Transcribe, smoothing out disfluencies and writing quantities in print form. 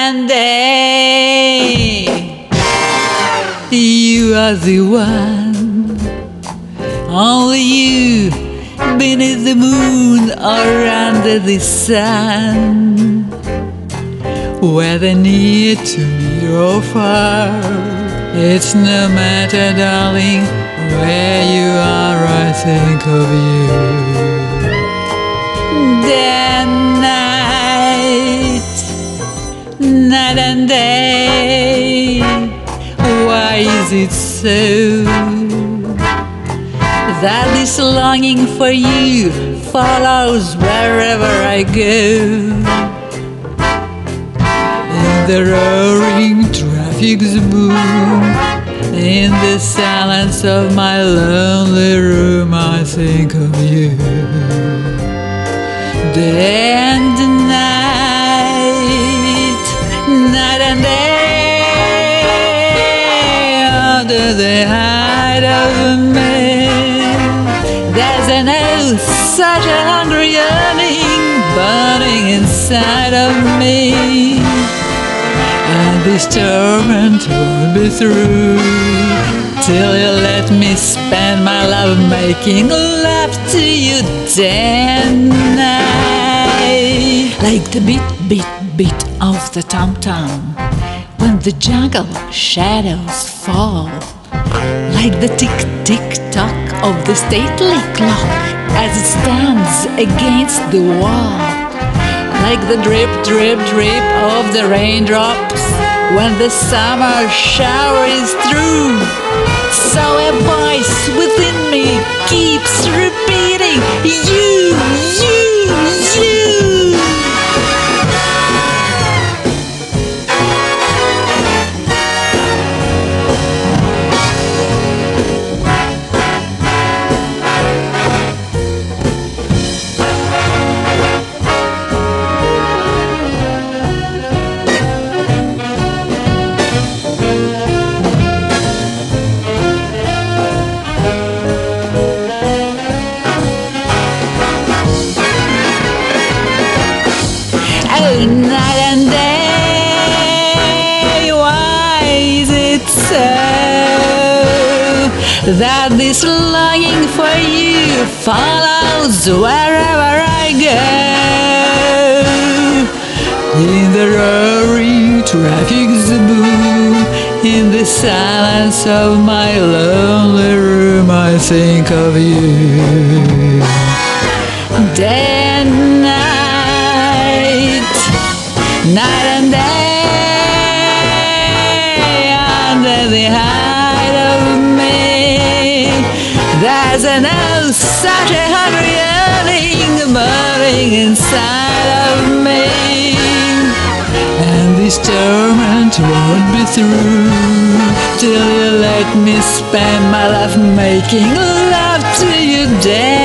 and day. You are the one, only you, beneath the moon or under the sun. Whether near to me or far, it's no matter, darling, where you are, I think of you. Day and night, night and day. Why is it so that this longing for you follows wherever I go? In the roaring traffic's boom, in the silence of my lonely room, I think of you. Day and night, night and day, under the height of man, there's an oath, such a hungry yearning burning inside of me. And this torment won't be through till you let me spend my love making love to you day and night. Like the beat, beat, beat of the tom-tom when the jungle shadows fall. Like the tick-tick-tock of the stately clock as it stands against the wall. Like the drip, drip, drip of the raindrops when the summer shower is through. So a voice within me keeps repeating, you, you, you. Night and day, why is it so that this longing for you follows wherever I go? In the roaring traffic's boom, in the silence of my lonely room, I think of you. Day and night, night and day, under the height of me, there's an oath, such a hungry yearning burning inside of me. And this torment won't be through till you let me spend my life making love to you day